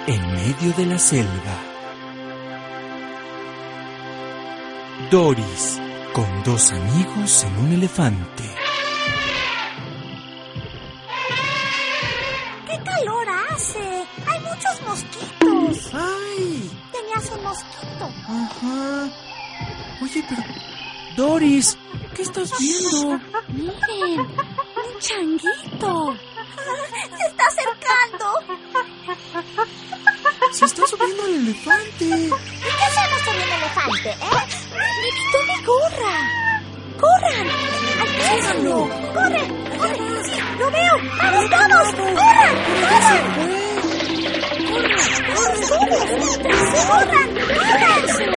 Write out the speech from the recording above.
en medio de la selva. Doris, con dos amigos en un elefante. ¡Qué calor hace! ¡Hay muchos mosquitos! ¡Ay! Tenías un mosquito. Ajá. Oye, pero... Doris, ¿qué estás viendo? Miren, un changuito. Se está acercando. Se está subiendo al elefante. ¿Y qué hacemos con el elefante, Me quitó mi gorra. ¡Corran! ¡Alcánzalo! ¡Corre! ¡Corre! ¡Sí, lo veo! ¡Vamos todos! ¡Corran! ¡Corran! ¡Corran! ¡Corran! ¡Corran! ¡Corran!